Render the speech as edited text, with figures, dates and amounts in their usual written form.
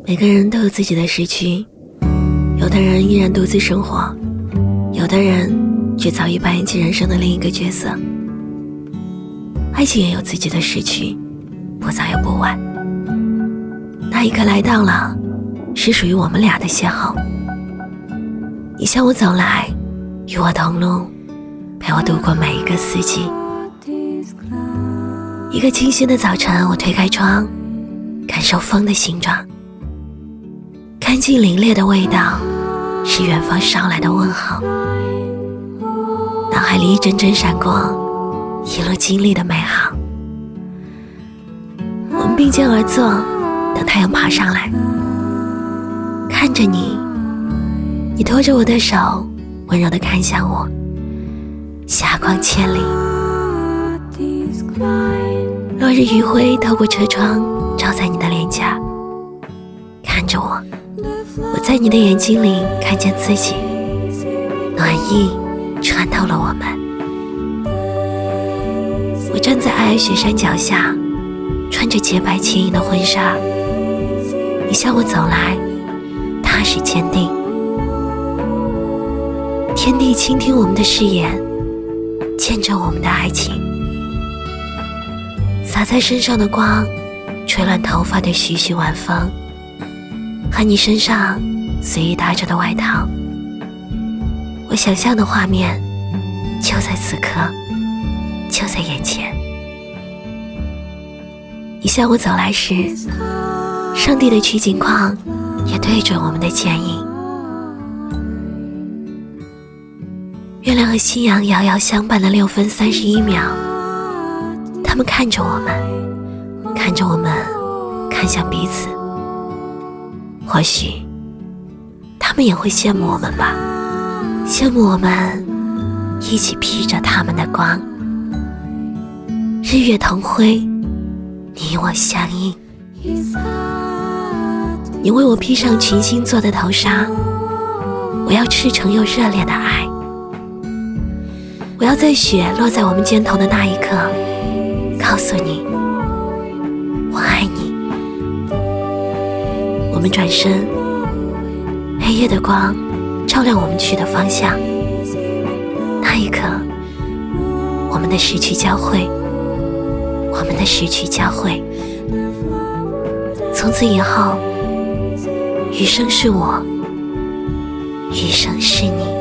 每个人都有自己的时区，有的人依然独自生活，有的人却早已扮演起人生的另一个角色。爱情也有自己的时区，不早也不晚。那一刻来到了，是属于我们俩的邂逅。你向我走来，与我同路，陪我度过每一个四季。一个清新的早晨，我推开窗，感受风的形状，干净凛冽的味道，是远方捎来的问候。脑海里一帧帧闪过一路经历的美好。我们并肩而坐，等太阳爬上来，看着你，你拖着我的手，温柔地看向我，霞光千里。落日余晖透过车窗照在你的脸颊，看着我，我在你的眼睛里看见自己，暖意穿透了我们。我站在皑皑雪山脚下，穿着洁白轻盈的婚纱，你向我走来，踏实坚定。天地倾听我们的誓言，见证我们的爱情。洒在身上的光，吹乱头发的徐徐晚风，和你身上随意搭着的外套。我想象的画面就在此刻，就在眼前。你向我走来时，上帝的取景框也对准我们的剪影。月亮和夕阳遥遥相伴的6分31秒，他们看着我们，看着我们，看向彼此。或许他们也会羡慕我们吧，羡慕我们一起披着他们的光，日月同辉，你我相映。你为我披上群星做的头纱，我要赤诚又热烈的爱。我要在雪落在我们肩头的那一刻，告诉你，我爱你。我们转身，黑夜的光照亮我们去的方向。那一刻，我们的时区交汇，我们的时区交汇。从此以后，余生是我，余生是你。